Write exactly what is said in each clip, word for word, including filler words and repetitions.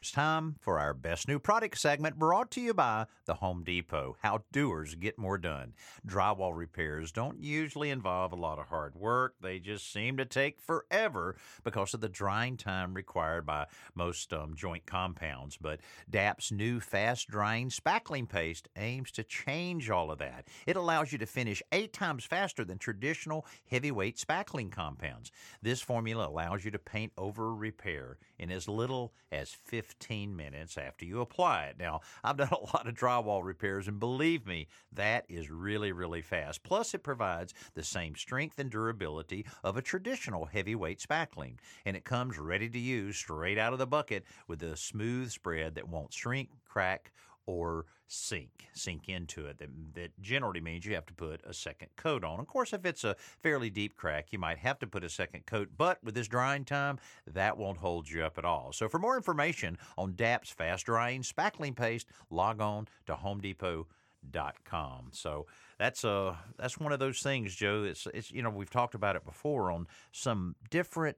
It's time for our Best New Product segment, brought to you by the Home Depot. How doers get more done. Drywall repairs don't usually involve a lot of hard work. They just seem to take forever because of the drying time required by most um, joint compounds. But D A P's new fast-drying spackling paste aims to change all of that. It allows you to finish eight times faster than traditional heavyweight spackling compounds. This formula allows you to paint over repair in as little as fifteen minutes after you apply it. Now, I've done a lot of drywall repairs, and believe me, that is really, really fast. Plus, it provides the same strength and durability of a traditional heavyweight spackling, and it comes ready to use straight out of the bucket with a smooth spread that won't shrink, crack, or sink, sink into it. That, that generally means you have to put a second coat on. Of course, if it's a fairly deep crack, you might have to put a second coat, but with this drying time, that won't hold you up at all. So for more information on D A P's fast-drying spackling paste, log on to home depot dot com. So that's uh that's one of those things, Joe. It's it's you know, we've talked about it before on some different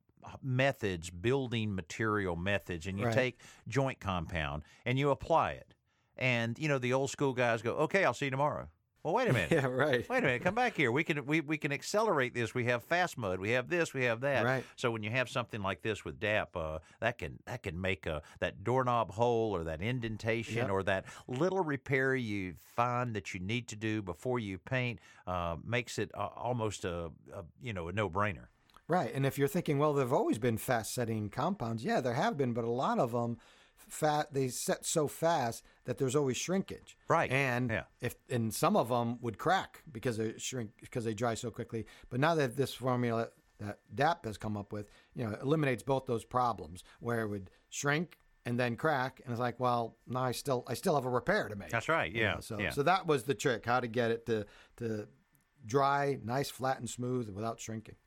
methods, building material methods, and you Right. take joint compound and you apply it. And, you know, the old school guys go, okay, I'll see you tomorrow. Well, wait a minute. Yeah, right. Wait a minute. Come back here. We can we, we can accelerate this. We have fast mud. We have this. We have that. Right. So when you have something like this with D A P, uh, that can that can make a, that doorknob hole or that indentation Yep. or that little repair you find that you need to do before you paint uh, makes it uh, almost a, a you know a no brainer. Right. And if you're thinking, well, there've always been fast setting compounds. Yeah, there have been, but a lot of them, fat, they set so fast that there's always shrinkage. Right. And Yeah. if and some of them would crack because they shrink because they dry so quickly. But now that this formula that D A P has come up with, you know, eliminates both those problems where it would shrink and then crack, and it's like, well, now I still I still have a repair to make. That's right. You Yeah. know, so yeah. so that was the trick, how to get it to to dry, nice, flat, and smooth without shrinking.